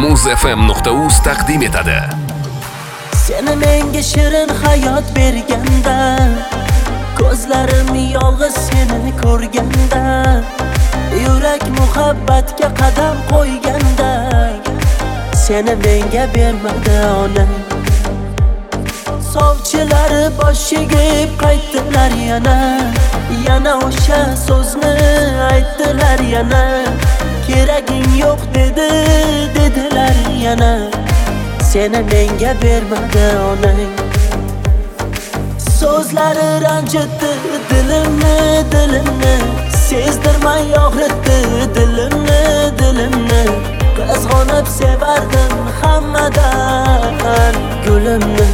muzfm.uz taqdim etadi. Seni menga shirin hayot berganda, ko'zlarim yolg'iz seni ko'rganda, yurak muhabbatga qadam qo'yganda, seni menga bermadi onang. Sovchilari boshiga ib qaytdilar yana o'sha so'zni aytdilar yana. Keraging yo'q dedilar yana. Seni menga bermadi onang. So'zlari ranjitdi dilimni, sezdirmay og'ritdi dilimni. Qizg'onib sevardim hammadan gulimni.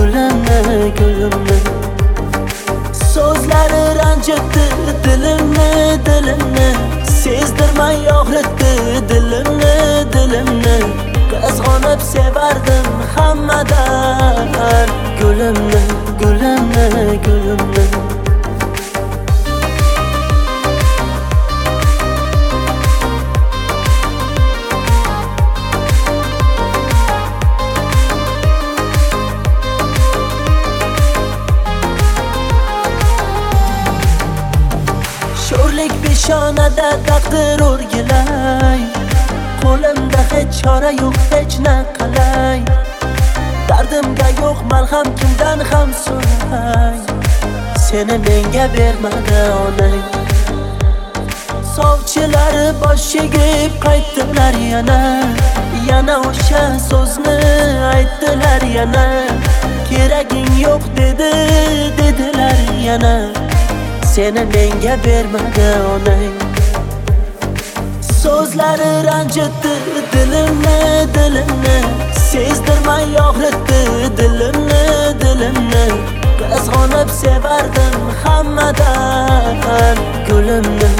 So'zlari ranjitdi dilimni, sezdirmay og'ritdi dilimni. Qizg'onib sevardim hammadan gulimni. Sho'rlik peshonada taqdir o'rgilay, qo'limda hech chora yo'q, hech naqalay. Dardimga yo'q malham, kimdan ham so'ray. Seni menga bermadi onang. Sovchilari boshiga ib qaytdilar yana o'sha so'zni aytdilar yana. Keraging yo'q dedilar yana. Seni menga bermadi onang. So'zlari ranjitdi dilimni, sezdirmay og'ritdi dilimni. Qizg'onib sevardim hammadan gulimni.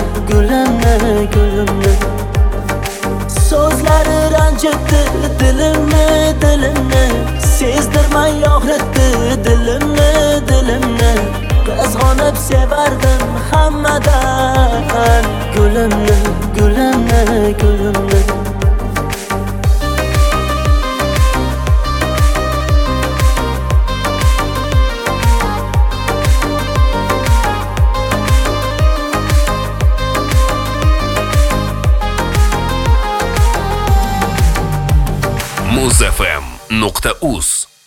So'zlari ranjitdi dilimni, sezdirmay og'ritdi dilimni. Qizg'onib sevardim hammadan gulimni. muzfm.uz